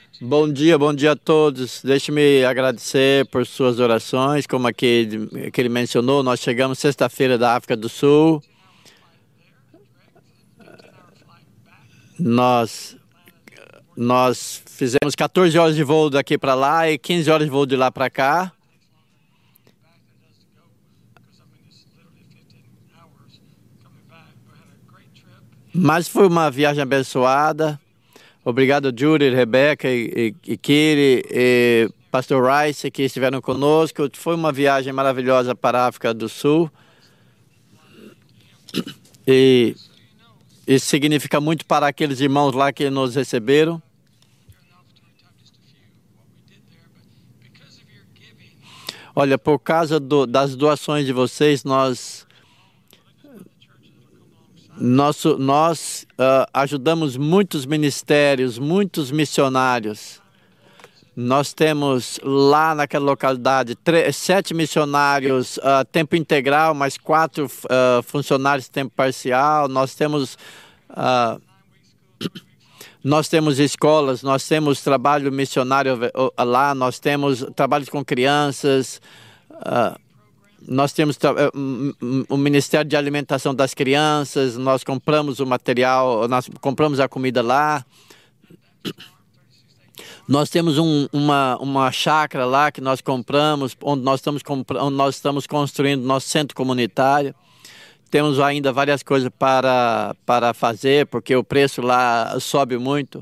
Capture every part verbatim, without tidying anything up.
Bom dia, bom dia a todos. Deixe-me agradecer por suas orações. Como aqui, que ele mencionou, nós chegamos sexta-feira da África do Sul. Nós, nós fizemos quatorze horas de voo daqui para lá e quinze horas de voo de lá para cá. Mas foi uma viagem abençoada. Obrigado, Judy, Rebeca e, e, e Kiri e Pastor Rice, que estiveram conosco. Foi uma viagem maravilhosa para a África do Sul. E isso significa muito para aqueles irmãos lá que nos receberam. Olha, por causa do, das doações de vocês, nós... Nosso, nós uh, ajudamos muitos ministérios, muitos missionários. Nós temos lá naquela localidade três, sete missionários uh, tempo integral, mais quatro uh, funcionários tempo parcial. Nós temos, uh, nós temos escolas, nós temos trabalho missionário lá, nós temos trabalhos com crianças. Uh, Nós temos o Ministério de Alimentação das Crianças, nós compramos o material, nós compramos a comida lá. Nós temos um, uma, uma chácara lá que nós compramos, onde nós, estamos onde nós estamos construindo nosso centro comunitário. Temos ainda várias coisas para, para fazer, porque o preço lá sobe muito.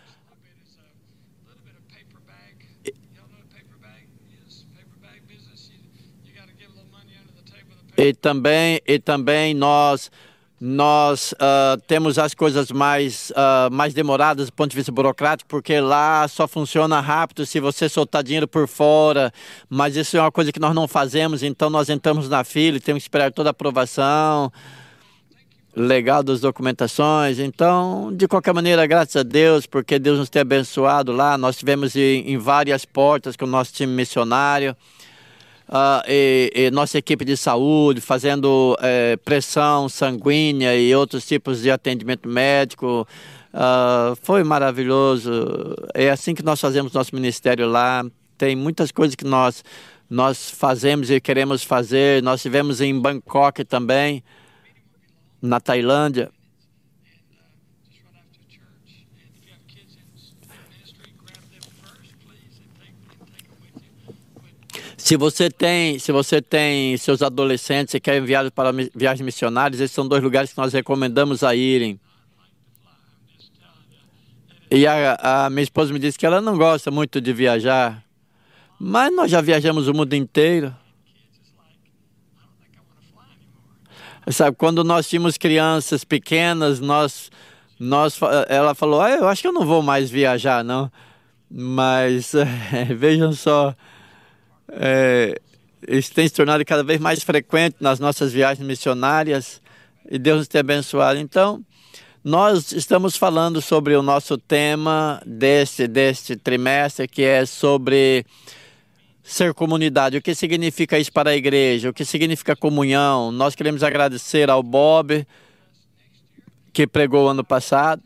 E também, e também nós, nós uh, temos as coisas mais, uh, mais demoradas do ponto de vista burocrático, porque lá só funciona rápido se você soltar dinheiro por fora, mas isso é uma coisa que nós não fazemos, então nós entramos na fila e temos que esperar toda a aprovação legal das documentações. Então, de qualquer maneira, graças a Deus, porque Deus nos tem abençoado lá, nós tivemos em, em várias portas com o nosso time missionário. Uh, e, e nossa equipe de saúde fazendo eh, pressão sanguínea e outros tipos de atendimento médico. Uh, foi maravilhoso. É assim que nós fazemos nosso ministério lá. Tem muitas coisas que nós, nós fazemos e queremos fazer. Nós estivemos em Bangkok também, na Tailândia. Se você tem, se você tem seus adolescentes e quer enviá-los para viagens missionárias, esses são dois lugares que nós recomendamos a irem. E a, a minha esposa me disse que ela não gosta muito de viajar, mas nós já viajamos o mundo inteiro. Sabe, quando nós tínhamos crianças pequenas, nós, nós, ela falou, ah, eu acho que eu não vou mais viajar, não. Mas é, vejam só... É, isso tem se tornado cada vez mais frequente nas nossas viagens missionárias e Deus nos tem abençoado. Então, nós estamos falando sobre o nosso tema deste, deste trimestre, que é sobre ser comunidade. O que significa isso para a igreja? O que significa comunhão? Nós queremos agradecer ao Bob, que pregou ano passado.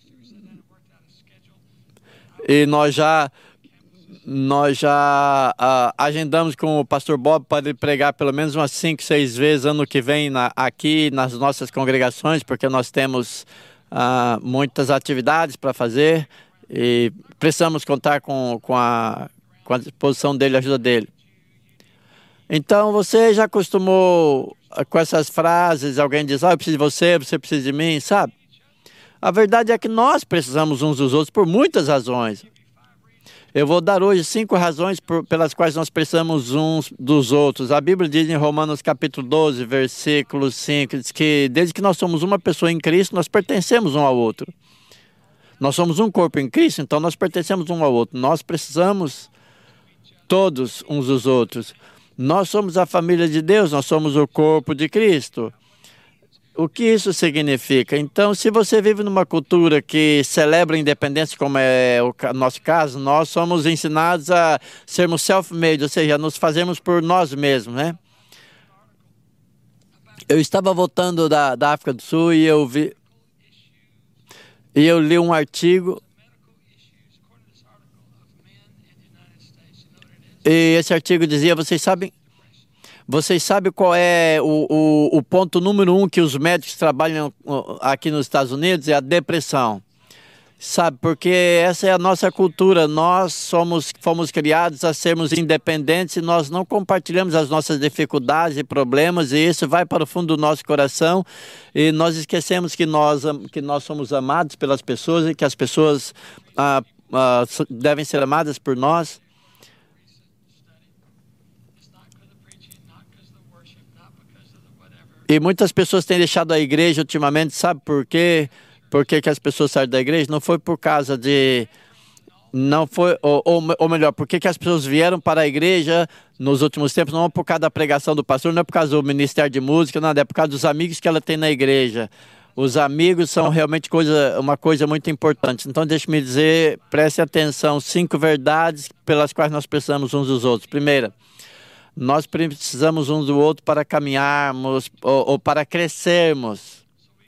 E nós já... Nós já uh, agendamos com o pastor Bob para ele pregar pelo menos umas cinco, seis vezes ano que vem na, aqui nas nossas congregações, porque nós temos uh, muitas atividades para fazer e precisamos contar com, com, a, com a disposição dele, a ajuda dele. Então, você já acostumou com essas frases, alguém diz, ah, eu preciso de você, você precisa de mim, sabe? A verdade é que nós precisamos uns dos outros por muitas razões. Eu vou dar hoje cinco razões por, pelas quais nós precisamos uns dos outros. A Bíblia diz em Romanos capítulo doze, versículo cinco, diz que desde que nós somos uma pessoa em Cristo, nós pertencemos um ao outro. Nós somos um corpo em Cristo, então nós pertencemos um ao outro. Nós precisamos todos uns dos outros. Nós somos a família de Deus, nós somos o corpo de Cristo. O que isso significa? Então, se você vive numa cultura que celebra a independência, como é o nosso caso, nós somos ensinados a sermos self-made, ou seja, nos fazemos por nós mesmos, né? Eu estava voltando da, da África do Sul e eu vi e eu li um artigo E esse artigo dizia, vocês sabem, vocês sabem qual é o, o, o ponto número um que os médicos trabalham aqui nos Estados Unidos? É a depressão. Sabe, porque essa é a nossa cultura. Nós somos, fomos criados a sermos independentes e nós não compartilhamos as nossas dificuldades e problemas, e isso vai para o fundo do nosso coração e nós esquecemos que nós, que nós somos amados pelas pessoas e que as pessoas ah, ah, devem ser amadas por nós. E muitas pessoas têm deixado a igreja ultimamente, sabe por quê? Por que que as pessoas saíram da igreja? Não foi por causa de... Não foi... Ou, ou, ou melhor, por que que as pessoas vieram para a igreja nos últimos tempos? Não é por causa da pregação do pastor, não é por causa do ministério de música, nada. É por causa dos amigos que ela tem na igreja. Os amigos são realmente coisa, uma coisa muito importante. Então, deixe-me dizer, preste atenção, cinco verdades pelas quais nós precisamos uns dos outros. Primeira, nós precisamos uns do outro para caminharmos ou, ou para crescermos.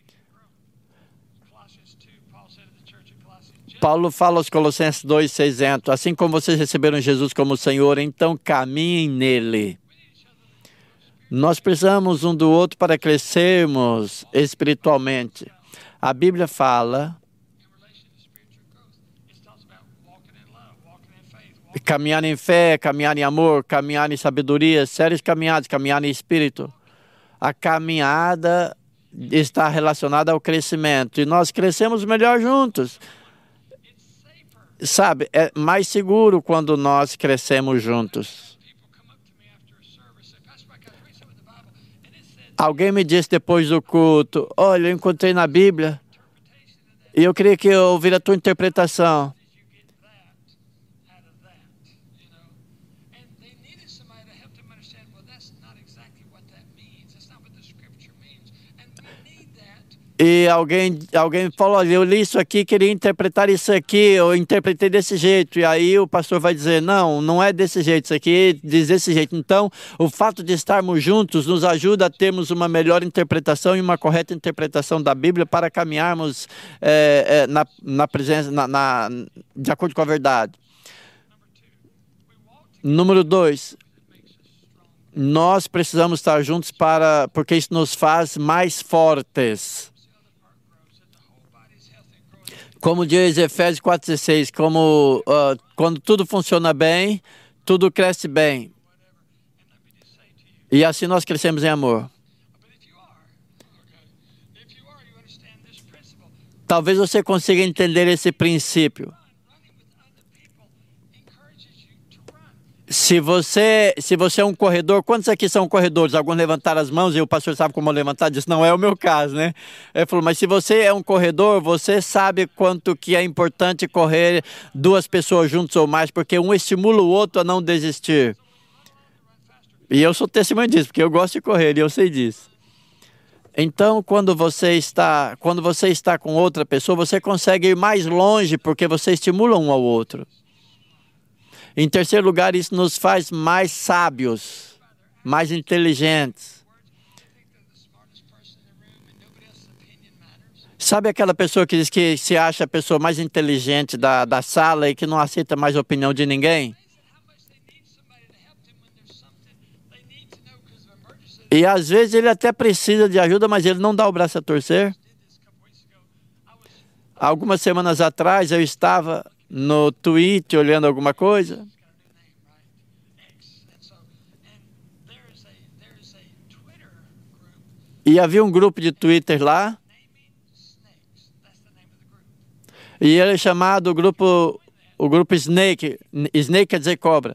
Paulo fala aos Colossenses dois, seis, assim como vocês receberam Jesus como Senhor, então caminhem nele. Nós precisamos um do outro para crescermos espiritualmente. A Bíblia fala caminhar em fé, caminhar em amor, caminhar em sabedoria, sérias caminhadas, caminhar em espírito. A caminhada está relacionada ao crescimento e nós crescemos melhor juntos. Sabe, é mais seguro quando nós crescemos juntos. Alguém me disse depois do culto, olha, eu encontrei na Bíblia e eu queria que eu ouvisse a tua interpretação. E alguém, alguém falou, olha, eu li isso aqui, queria interpretar isso aqui, eu interpretei desse jeito. E aí o pastor vai dizer, não, não é desse jeito, isso aqui diz desse jeito. Então, o fato de estarmos juntos nos ajuda a termos uma melhor interpretação e uma correta interpretação da Bíblia para caminharmos é, é, na, na presença, na, na, de acordo com a verdade. Número dois, nós precisamos estar juntos para, porque isso nos faz mais fortes. Como diz Efésios quatro, dezesseis, como uh, quando tudo funciona bem, tudo cresce bem. E assim nós crescemos em amor. Talvez você consiga entender esse princípio. Se você, se você é um corredor, quantos aqui são corredores? Alguns levantaram as mãos e o pastor sabe como levantar, disse, não é o meu caso, né? Ele falou, mas se você é um corredor, você sabe quanto que é importante correr duas pessoas juntos ou mais, porque um estimula o outro a não desistir. E eu sou testemunho disso, porque eu gosto de correr e eu sei disso. Então, quando você está, quando você está com outra pessoa, você consegue ir mais longe, porque você estimula um ao outro. Em terceiro lugar, isso nos faz mais sábios, mais inteligentes. Sabe aquela pessoa que diz que se acha a pessoa mais inteligente da, da sala e que não aceita mais a opinião de ninguém? E às vezes ele até precisa de ajuda, mas ele não dá o braço a torcer. Algumas semanas atrás eu estava no Twitter olhando alguma coisa. E havia um grupo de Twitter lá. E ele é chamado o grupo, o grupo Snake. Snake quer dizer cobra.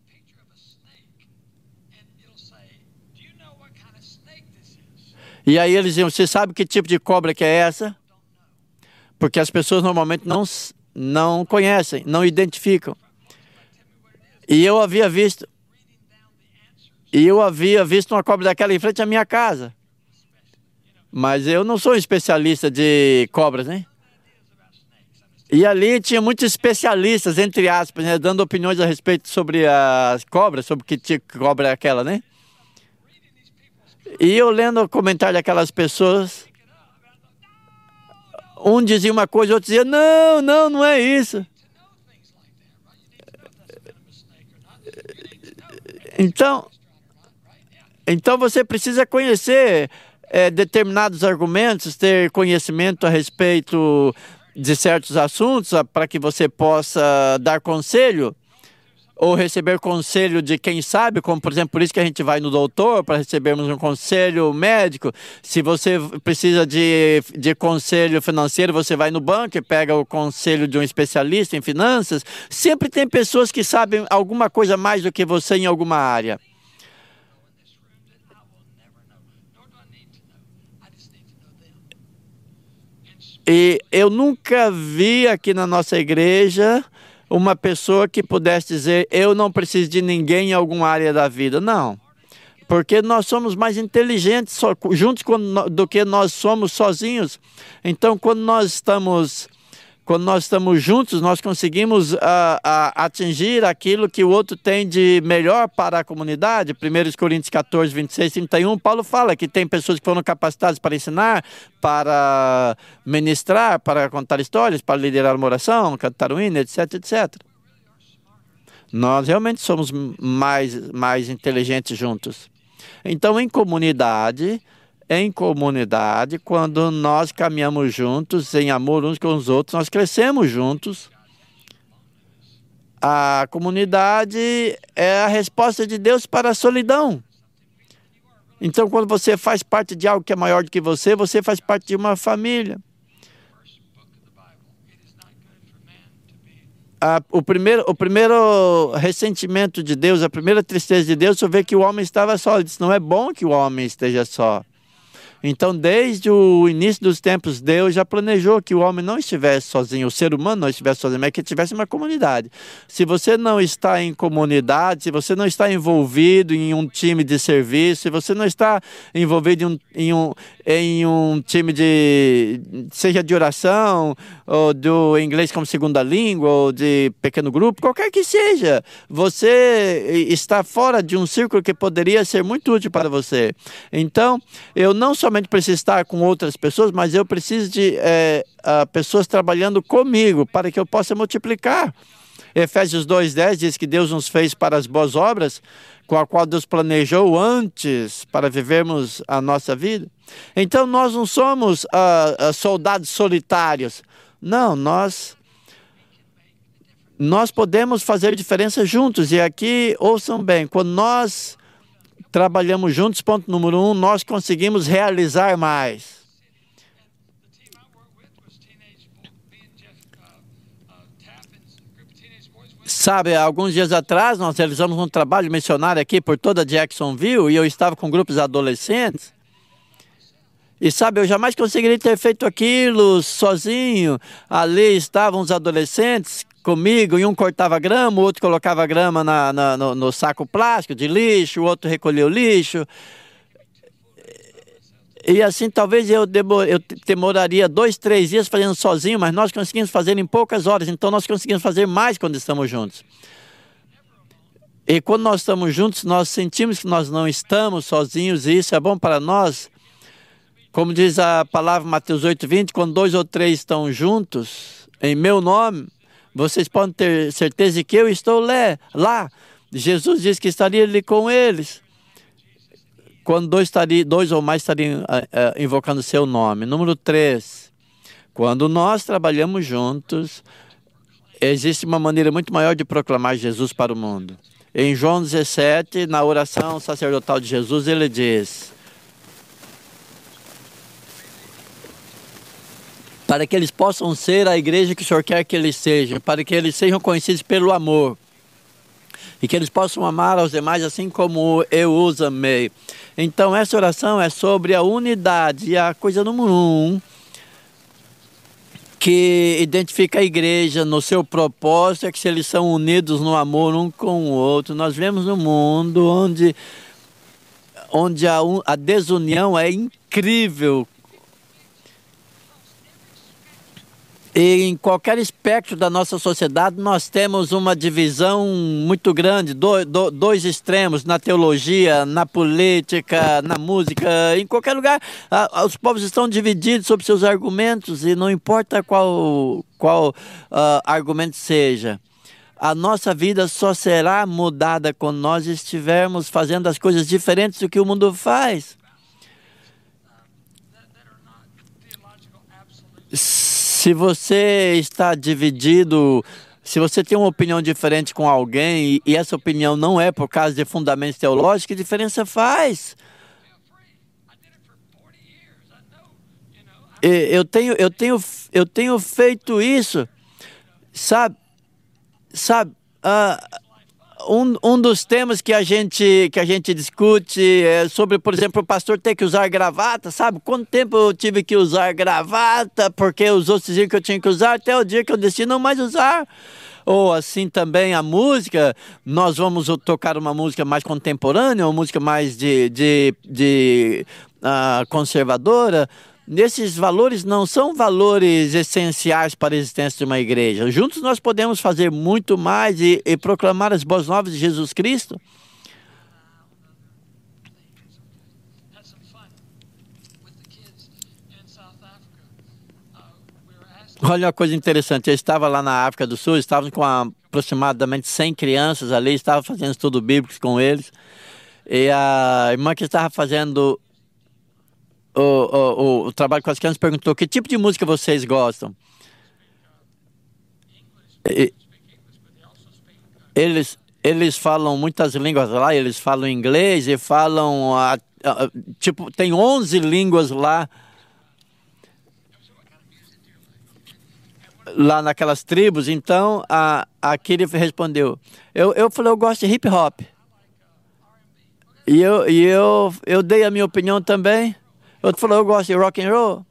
E aí eles diziam, você sabe que tipo de cobra que é essa? Porque as pessoas normalmente não, não conhecem, não identificam. E eu havia visto, e eu havia visto uma cobra daquela em frente à minha casa. Mas eu não sou especialista de cobras, né? E ali tinha muitos especialistas, entre aspas, né, dando opiniões a respeito sobre as cobras, sobre que tipo de cobra é aquela, né? E eu lendo o comentário daquelas pessoas, um dizia uma coisa, outro dizia, não, não, não é isso. Então, então você precisa conhecer é, determinados argumentos, ter conhecimento a respeito de certos assuntos para que você possa dar conselho ou receber conselho de quem sabe, como por exemplo, por isso que a gente vai no doutor, para recebermos um conselho médico. Se você precisa de, de conselho financeiro, você vai no banco e pega o conselho de um especialista em finanças. Sempre tem pessoas que sabem alguma coisa mais do que você em alguma área. E eu nunca vi aqui na nossa igreja uma pessoa que pudesse dizer, eu não preciso de ninguém em alguma área da vida. Não, porque nós somos mais inteligentes so, juntos quando, do que nós somos sozinhos. Então, quando nós estamos, quando nós estamos juntos, nós conseguimos uh, uh, atingir aquilo que o outro tem de melhor para a comunidade. primeira Coríntios quatorze, vinte e seis, trinta e um, Paulo fala que tem pessoas que foram capacitadas para ensinar, para ministrar, para contar histórias, para liderar uma oração, cantar um hino, etc, etcétera. Nós realmente somos mais, mais inteligentes juntos. Então, em comunidade, em comunidade, quando nós caminhamos juntos, em amor uns com os outros, nós crescemos juntos. A comunidade é a resposta de Deus para a solidão. Então, quando você faz parte de algo que é maior do que você, você faz parte de uma família. Ah, o, primeiro, o primeiro ressentimento de Deus, a primeira tristeza de Deus, foi ver que o homem estava só. Ele disse, não é bom que o homem esteja só. Então, desde o início dos tempos, Deus já planejou que o homem não estivesse sozinho, o ser humano não estivesse sozinho, mas que tivesse uma comunidade. Se você não está em comunidade, se você não está envolvido em um time de serviço, se você não está envolvido em um, em um, em um time de, seja de oração, ou do inglês como segunda língua, ou de pequeno grupo, qualquer que seja, você está fora de um círculo que poderia ser muito útil para você. Então, eu não só preciso estar com outras pessoas, mas eu preciso de é, uh, pessoas trabalhando comigo para que eu possa multiplicar. Efésios dois, dez diz que Deus nos fez para as boas obras, com a qual Deus planejou antes para vivermos a nossa vida. Então, nós não somos uh, uh, soldados solitários. Não, nós, nós podemos fazer diferença juntos. E aqui, ouçam bem, quando nós trabalhamos juntos, ponto número um, nós conseguimos realizar mais. Sabe, alguns dias atrás nós realizamos um trabalho missionário aqui por toda Jacksonville e eu estava com grupos adolescentes. E sabe, eu jamais conseguiria ter feito aquilo sozinho. Ali estavam os adolescentes comigo, e um cortava grama, o outro colocava grama na, na, no, no saco plástico de lixo, o outro recolhia o lixo. E assim, talvez eu, demor, eu demoraria dois, três dias fazendo sozinho, mas nós conseguimos fazer em poucas horas, então nós conseguimos fazer mais quando estamos juntos. E quando nós estamos juntos, nós sentimos que nós não estamos sozinhos, e isso é bom para nós. Como diz a palavra Mateus oito, vinte, quando dois ou três estão juntos, em meu nome, vocês podem ter certeza de que eu estou lá. Jesus disse que estaria ali com eles. Quando dois, estaria, dois ou mais estariam uh, uh, invocando seu nome. Número três. Quando nós trabalhamos juntos, existe uma maneira muito maior de proclamar Jesus para o mundo. Em João dezessete, na oração sacerdotal de Jesus, ele diz: para que eles possam ser a igreja que o Senhor quer que eles sejam, para que eles sejam conhecidos pelo amor, e que eles possam amar aos demais assim como eu os amei. Então, essa oração é sobre a unidade, e a coisa número um, que identifica a igreja no seu propósito, é que se eles são unidos no amor um com o outro. Nós vivemos num mundo onde, onde a, a desunião é incrível. E em qualquer espectro da nossa sociedade, nós temos uma divisão muito grande, do, do, dois extremos, na teologia, na política, na música, em qualquer lugar. Ah, os povos estão divididos sobre seus argumentos e não importa qual, qual uh, argumento seja. A nossa vida só será mudada quando nós estivermos fazendo as coisas diferentes do que o mundo faz. Se você está dividido, se você tem uma opinião diferente com alguém e, e essa opinião não é por causa de fundamentos teológicos, que diferença faz? E, eu tenho, eu tenho, eu tenho feito isso, sabe? Sabe? Uh, Um, um dos temas que a gente que a gente discute é sobre, por exemplo, o pastor ter que usar gravata, sabe? Quanto tempo eu tive que usar gravata porque os outros diziam que eu tinha que usar, até o dia que eu decidi não mais usar. Ou assim também a música, nós vamos tocar uma música mais contemporânea, uma música mais de, de, de uh, conservadora. Esses valores não são valores essenciais para a existência de uma igreja. Juntos nós podemos fazer muito mais e, e proclamar as boas novas de Jesus Cristo. Olha uma coisa interessante, eu estava lá na África do Sul, estávamos com aproximadamente cem crianças ali, estava fazendo estudo bíblico com eles. E a irmã que estava fazendo O, o, o trabalho com as crianças perguntou que tipo de música vocês gostam. E, eles, eles falam muitas línguas lá, eles falam inglês e falam, a, a, tipo, tem onze línguas lá, lá naquelas tribos. Então, a, aqui ele respondeu, eu, eu falei, eu gosto de hip hop. E eu, e eu, eu dei a minha opinião também. Outro falou, eu gosto de rock and roll.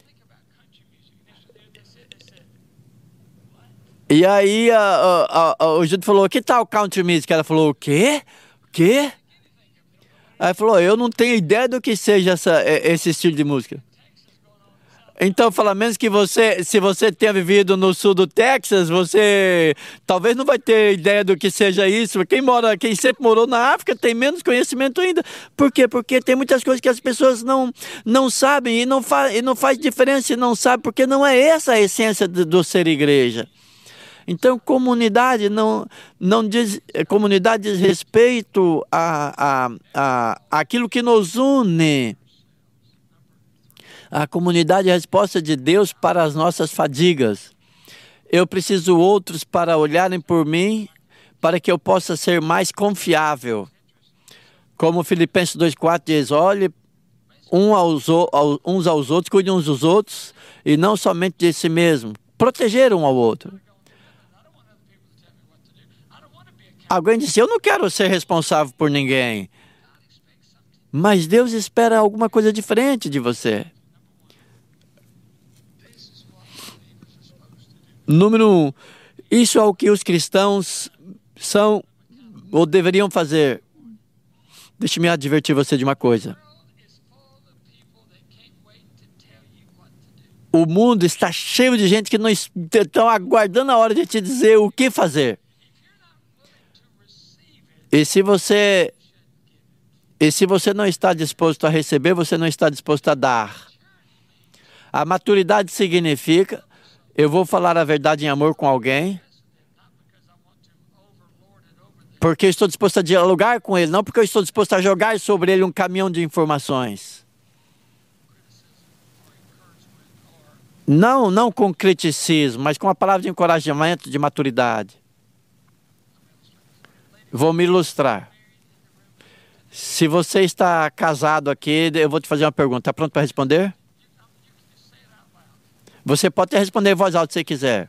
E aí a, a, a, o Júlio falou, que tal country music? Ela falou, o quê? O quê? Aí falou, eu não tenho ideia do que seja essa, esse estilo de música. Então, fala menos que você, se você tenha vivido no sul do Texas, você talvez não vai ter ideia do que seja isso. Quem mora, quem sempre morou na África tem menos conhecimento ainda. Por quê? Porque tem muitas coisas que as pessoas não, não sabem e não, fa, e não faz diferença e não sabem, porque não é essa a essência do, do ser igreja. Então, comunidade não, não diz, comunidade diz respeito a, a, a, a aquilo que nos une. A comunidade é a resposta de Deus para as nossas fadigas. Eu preciso outros para olharem por mim, para que eu possa ser mais confiável. Como Filipenses dois, quatro diz, olhe um aos, uns aos outros, cuidem uns dos outros, e não somente de si mesmo. Proteger um ao outro. Alguém disse, eu não quero ser responsável por ninguém. Mas Deus espera alguma coisa diferente de você. Número um, isso é o que os cristãos são ou deveriam fazer. Deixe-me advertir você de uma coisa. O mundo está cheio de gente que não estão aguardando a hora de te dizer o que fazer. E se você, e se você não está disposto a receber, você não está disposto a dar. A maturidade significa eu vou falar a verdade em amor com alguém porque eu estou disposto a dialogar com ele, não porque eu estou disposto a jogar sobre ele um caminhão de informações. Não, não com criticismo, mas com a palavra de encorajamento, de maturidade. Vou me ilustrar. Se você está casado aqui, eu vou te fazer uma pergunta. Está pronto para responder? Você pode até responder em voz alta se quiser.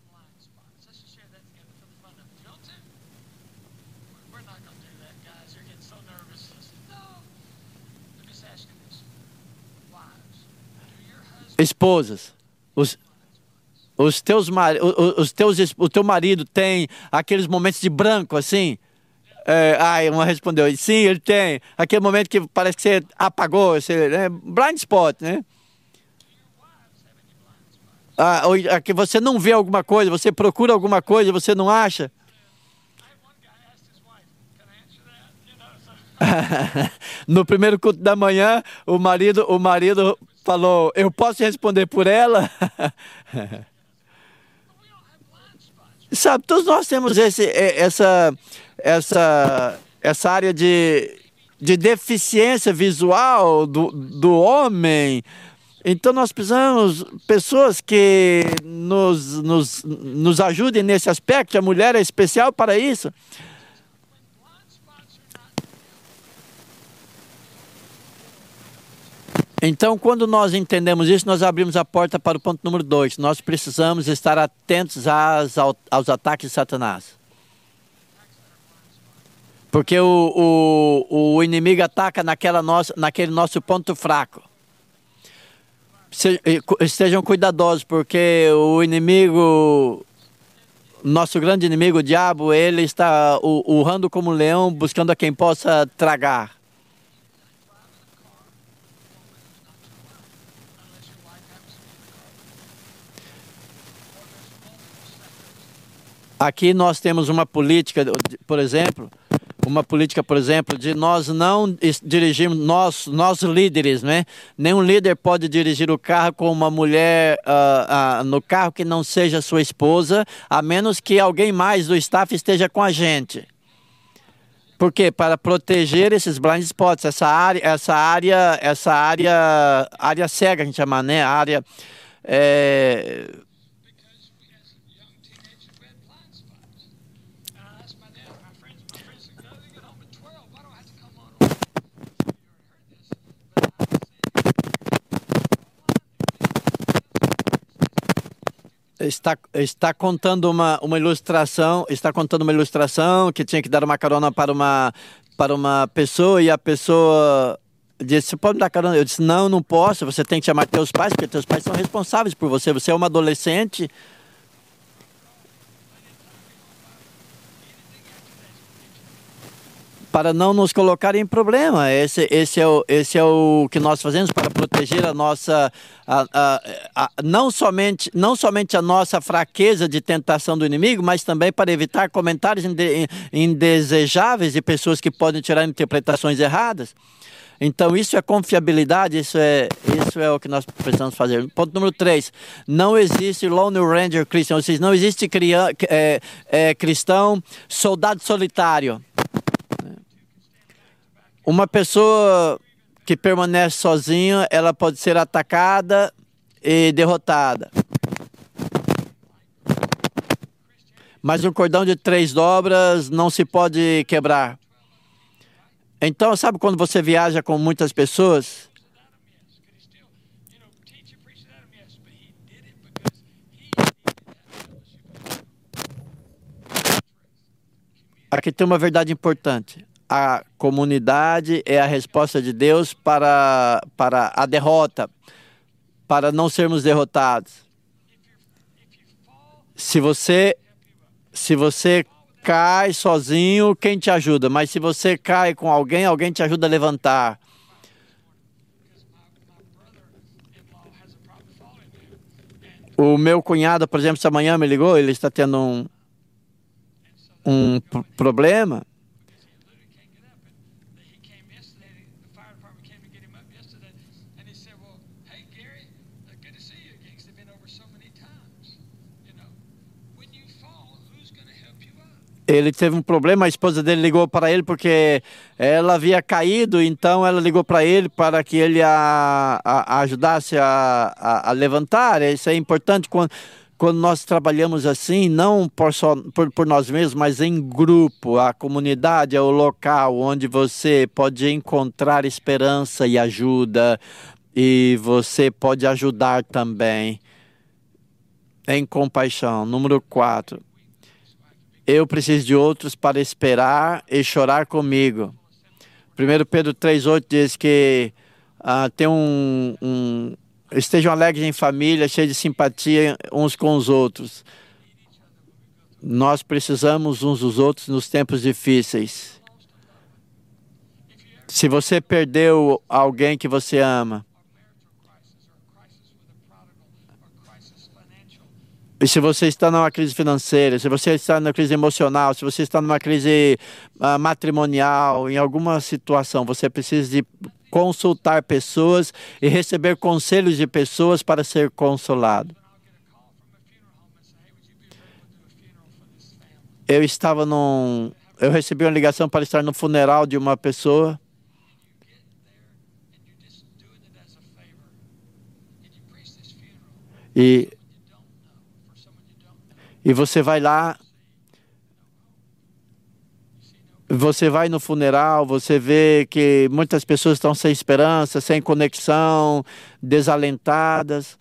Esposas, os, os teus, os teus, o teu marido tem aqueles momentos de branco assim? É, ai, uma respondeu, sim, ele tem. Aquele momento que parece que você apagou, você, né? Blind spot, né? Ah, que você não vê alguma coisa, você procura alguma coisa, você não acha? No primeiro culto da manhã, o marido, o marido falou, eu posso responder por ela? Sabe, todos nós temos esse, é, essa, essa, essa área de, de deficiência visual do, do homem. Então nós precisamos de pessoas que nos, nos, nos ajudem nesse aspecto. A mulher é especial para isso. Então, quando nós entendemos isso, nós abrimos a porta para o ponto número dois. Nós precisamos estar atentos às, aos ataques de Satanás. Porque o, o, o inimigo ataca naquela nossa, naquele nosso ponto fraco. Se, estejam cuidadosos, porque o inimigo, nosso grande inimigo, o diabo, ele está urrando como um leão, buscando a quem possa tragar. Aqui nós temos uma política, por exemplo, uma política, por exemplo, de nós não dirigirmos, nós, nós líderes, né? Nenhum líder pode dirigir o carro com uma mulher uh, uh, no carro que não seja sua esposa, a menos que alguém mais do staff esteja com a gente. Por quê? Para proteger esses blind spots, essa área, essa área, essa área, área cega, a gente chama, né? A área é, Está, está contando uma, uma ilustração, está contando uma ilustração que tinha que dar uma carona para uma, para uma pessoa e a pessoa disse, você pode me dar carona? Eu disse, não, não posso, você tem que chamar teus pais, porque teus pais são responsáveis por você, você é uma adolescente. Para não nos colocar em problema. Esse, esse, é o, esse é o que nós fazemos para proteger a nossa, a, a, a, não, somente, não somente a nossa fraqueza de tentação do inimigo, mas também para evitar comentários inde, indesejáveis de pessoas que podem tirar interpretações erradas. Então isso é confiabilidade, isso é, isso é o que nós precisamos fazer. Ponto número três, não existe Lone Ranger Christian, ou seja, não existe crian, é, é, cristão soldado solitário. Uma pessoa que permanece sozinha, ela pode ser atacada e derrotada. Mas um cordão de três dobras não se pode quebrar. Então, sabe quando você viaja com muitas pessoas? Aqui tem uma verdade importante. A comunidade é a resposta de Deus para, para a derrota, para não sermos derrotados. Se você, se você cai sozinho, quem te ajuda? Mas se você cai com alguém, alguém te ajuda a levantar. O meu cunhado, por exemplo, essa manhã me ligou, ele está tendo um, um problema. Ele teve um problema, a esposa dele ligou para ele porque ela havia caído, então ela ligou para ele para que ele a, a, a ajudasse a, a, a levantar. Isso é importante quando, quando nós trabalhamos assim, não por, só, por, por nós mesmos, mas em grupo. A comunidade é o local onde você pode encontrar esperança e ajuda, e você pode ajudar também em compaixão. Número quatro. Eu preciso de outros para esperar e chorar comigo. primeiro Pedro três, oito diz que uh, tem um, um... estejam alegres em família, cheios de simpatia uns com os outros. Nós precisamos uns dos outros nos tempos difíceis. Se você perdeu alguém que você ama, e se você está numa crise financeira, se você está numa crise emocional, se você está numa crise uh, matrimonial, em alguma situação, você precisa de consultar pessoas e receber conselhos de pessoas para ser consolado. Eu estava num... Eu recebi uma ligação para estar no funeral de uma pessoa. E, e você vai lá, você vai no funeral, você vê que muitas pessoas estão sem esperança, sem conexão, desalentadas.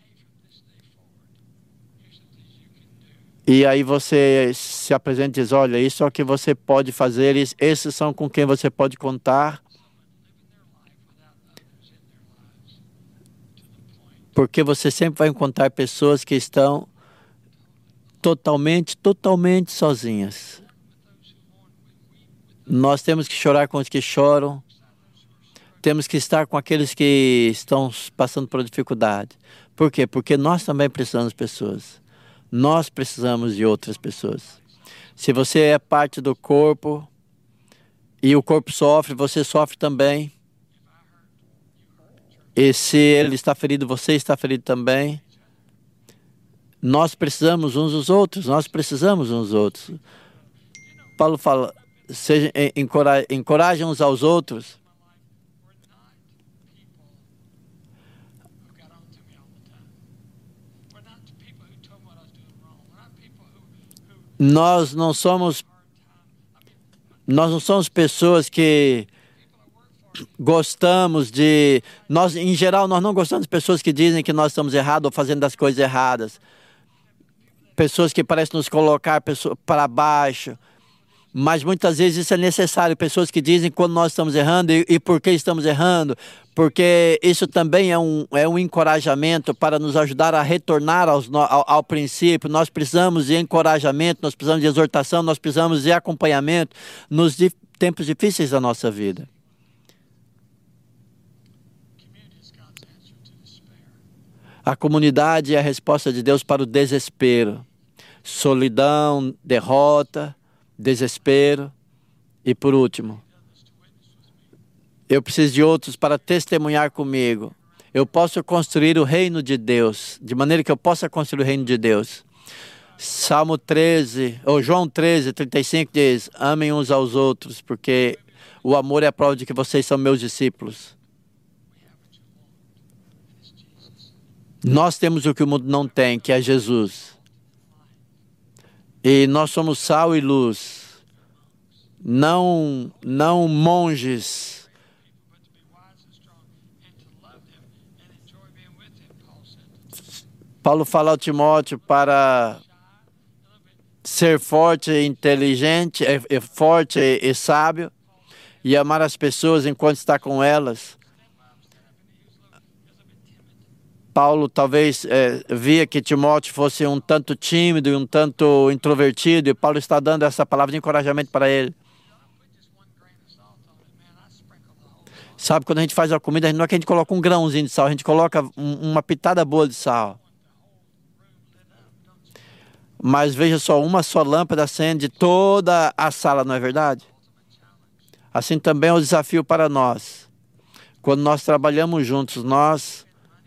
E aí você se apresenta e diz, olha, isso é o que você pode fazer, esses são com quem você pode contar. Porque você sempre vai encontrar pessoas que estão totalmente, totalmente sozinhas. Nós temos que chorar com os que choram. Temos que estar com aqueles que estão passando por dificuldade. Por quê? Porque nós também precisamos de pessoas. Nós precisamos de outras pessoas. Se você é parte do corpo e o corpo sofre, você sofre também. E se ele está ferido, você está ferido também. Nós precisamos uns dos outros, nós precisamos uns dos outros. Paulo fala, seja, encorajem encoraje uns aos outros. Nós não somos, nós não somos pessoas que gostamos de... Nós, em geral, nós não gostamos de pessoas que dizem que nós estamos errados ou fazendo as coisas erradas. Pessoas que parecem nos colocar para baixo. Mas muitas vezes isso é necessário. Pessoas que dizem quando nós estamos errando e, e por que estamos errando. Porque isso também é um, é um encorajamento para nos ajudar a retornar aos, ao, ao princípio. Nós precisamos de encorajamento, nós precisamos de exortação, nós precisamos de acompanhamento nos di tempos difíceis da nossa vida. A comunidade é a resposta de Deus para o desespero. Solidão, derrota, desespero. E por último, eu preciso de outros para testemunhar comigo. Eu posso construir o reino de Deus, de maneira que eu possa construir o reino de Deus. Salmo treze, ou João treze, trinta e cinco diz, amem uns aos outros, porque o amor é a prova de que vocês são meus discípulos. Nós temos o que o mundo não tem, que é Jesus. E nós somos sal e luz. Não, não monges. Paulo fala ao Timóteo para ser forte e inteligente, é, é forte e, e sábio, e amar as pessoas enquanto está com elas. Paulo talvez é, via que Timóteo fosse um tanto tímido e um tanto introvertido, e Paulo está dando essa palavra de encorajamento para ele. Sabe, quando a gente faz a comida, não é que a gente coloca um grãozinho de sal, a gente coloca um, uma pitada boa de sal. Mas veja só, uma só lâmpada acende toda a sala, não é verdade? Assim também é o desafio para nós. Quando nós trabalhamos juntos, nós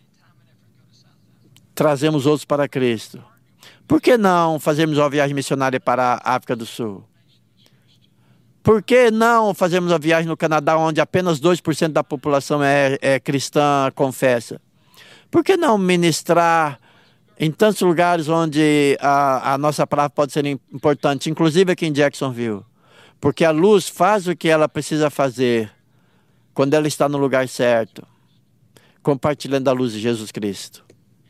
trazemos outros para Cristo. Por que não fazermos uma viagem missionária para a África do Sul? Por que não fazermos uma viagem no Canadá, onde apenas dois por cento da população é, é cristã, confessa? Por que não ministrar em tantos lugares onde a, a nossa palavra pode ser importante, inclusive aqui em Jacksonville? Porque a luz faz o que ela precisa fazer quando ela está no lugar certo, compartilhando a luz de Jesus Cristo.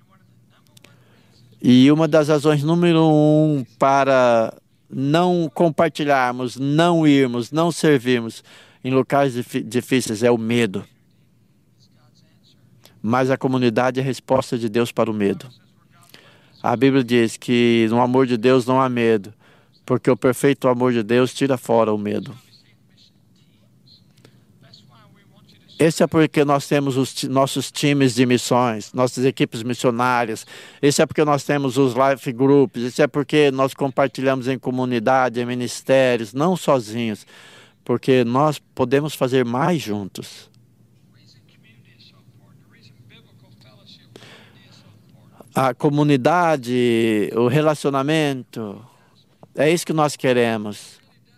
E uma das razões número um para não compartilharmos, não irmos, não servirmos em locais difíceis é o medo. Mas a comunidade é a resposta de Deus para o medo. A Bíblia diz que no amor de Deus não há medo, porque o perfeito amor de Deus tira fora o medo. Esse é porque nós temos os nossos times de missões, nossas equipes missionárias. Esse é porque nós temos os life groups. Esse é porque nós compartilhamos em comunidade, em ministérios, não sozinhos. Porque nós podemos fazer mais juntos. A comunidade, o relacionamento É isso que nós queremos.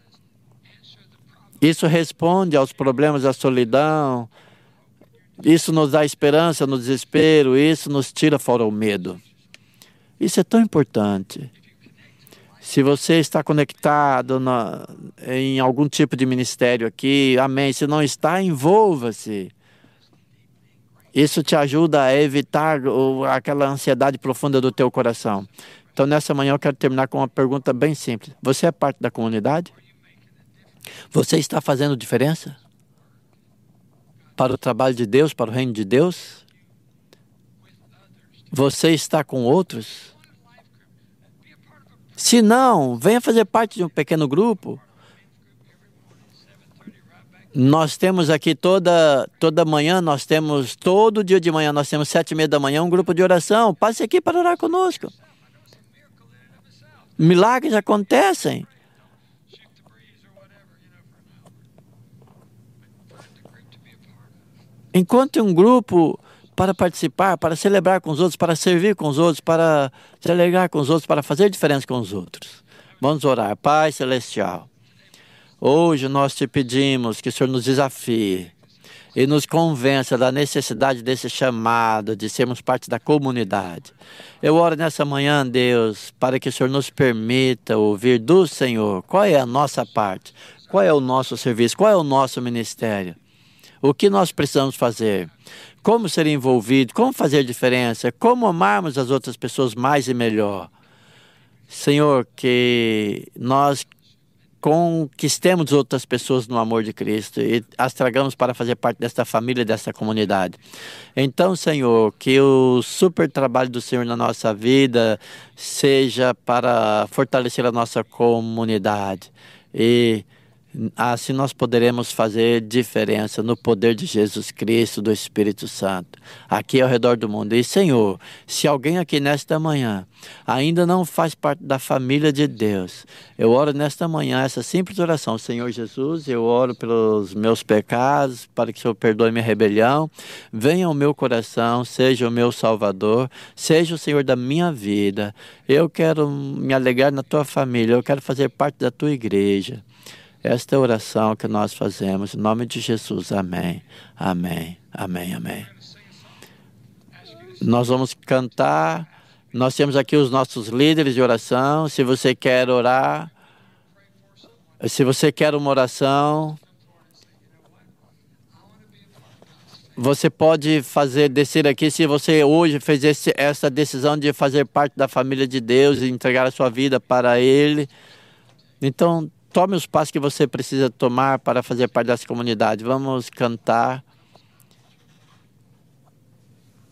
Isso responde aos problemas da solidão. Isso nos dá esperança no desespero. Isso nos tira fora o medo. Isso é tão importante. Se você está conectado na, em algum tipo de ministério aqui, amém. Se não está, envolva-se. Isso te ajuda a evitar o, aquela ansiedade profunda do teu coração. Então, nessa manhã, eu quero terminar com uma pergunta bem simples. Você é parte da comunidade? Você está fazendo diferença? Para o trabalho de Deus, para o reino de Deus? Você está com outros? Se não, venha fazer parte de um pequeno grupo. Nós temos aqui toda, toda manhã, nós temos, todo dia de manhã, nós temos sete e meia da manhã, um grupo de oração. Passe aqui para orar conosco. Milagres acontecem. Encontre um grupo para participar, para celebrar com os outros, para servir com os outros, para se alegrar com os outros, para fazer diferença com os outros. Vamos orar. Pai Celestial, hoje nós te pedimos que o Senhor nos desafie e nos convença da necessidade desse chamado, de sermos parte da comunidade. Eu oro nessa manhã, Deus, para que o Senhor nos permita ouvir do Senhor qual é a nossa parte, qual é o nosso serviço, qual é o nosso ministério. O que nós precisamos fazer? Como ser envolvido? Como fazer diferença? Como amarmos as outras pessoas mais e melhor? Senhor, que nós conquistemos outras pessoas no amor de Cristo e as tragamos para fazer parte desta família, desta comunidade. Então, Senhor, que o super trabalho do Senhor na nossa vida seja para fortalecer a nossa comunidade e assim nós poderemos fazer diferença no poder de Jesus Cristo, do Espírito Santo, aqui ao redor do mundo. E, Senhor, se alguém aqui nesta manhã ainda não faz parte da família de Deus, eu oro nesta manhã essa simples oração. Senhor Jesus, eu oro pelos meus pecados, para que o Senhor perdoe minha rebelião, venha ao meu coração, seja o meu Salvador, seja o Senhor da minha vida. Eu quero me alegrar na tua família, eu quero fazer parte da tua igreja. Esta é a oração que nós fazemos, em nome de Jesus. Amém, amém, amém, amém. Nós vamos cantar, nós temos aqui os nossos líderes de oração. Se você quer orar, se você quer uma oração, você pode fazer, descer aqui, se você hoje fez esse, essa decisão de fazer parte da família de Deus e entregar a sua vida para Ele. Então, tome os passos que você precisa tomar para fazer parte dessa comunidade. Vamos cantar.